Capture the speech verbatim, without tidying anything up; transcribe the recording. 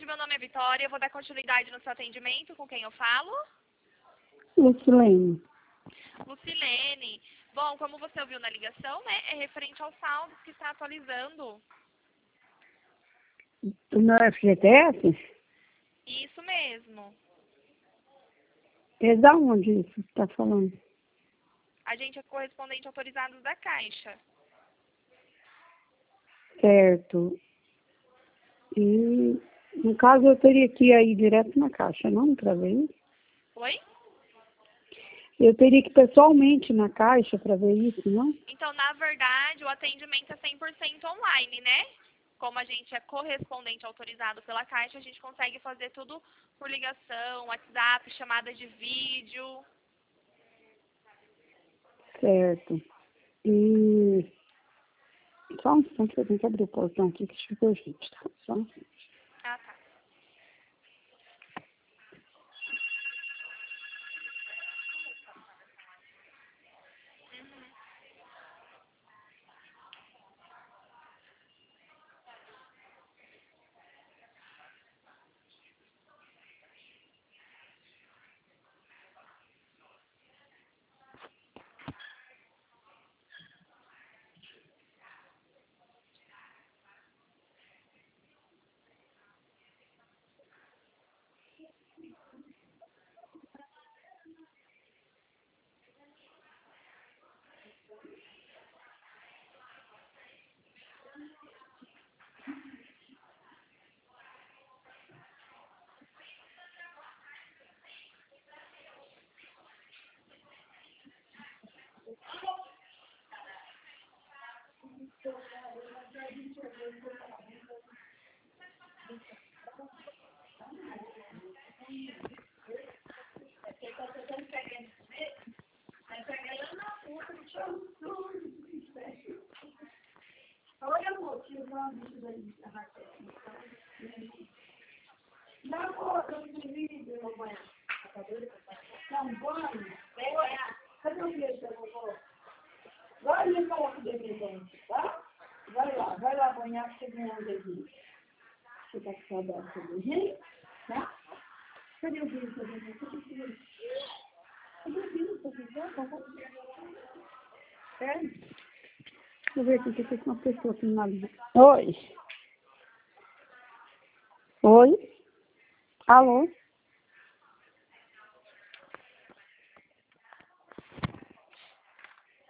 meu nome é Vitória, eu vou dar continuidade no seu atendimento. Com quem eu falo? Lucilene. Lucilene. Bom, como você ouviu na ligação, né, é referente ao saldo que está atualizando. No F G T S? Isso mesmo. É da onde isso que você está falando? A gente é correspondente autorizado da Caixa. Certo. E, no caso, eu teria que ir aí direto na Caixa, não? Para ver isso? Oi? Eu teria que ir pessoalmente na Caixa para ver isso, não? Então, na verdade, o atendimento é cem por cento online, né? Como a gente é correspondente autorizado pela Caixa, a gente consegue fazer tudo por ligação, WhatsApp, chamada de vídeo. Certo. E... Só um instante, eu tenho que abrir o portão aqui que ficou gente, tá? Só um instante. Ah, tá. Vai lá, vai lá banhar pra você ganhar um dedinho. Você tá com saudade do seu dedinho? Tá? Cadê o vinho, seu dedinho? Cadê o vinho? Cadê o vinho, seu dedinho? É? Deixa eu ver aqui, que tem uma pessoa aqui na linha. Oi. Oi. Alô.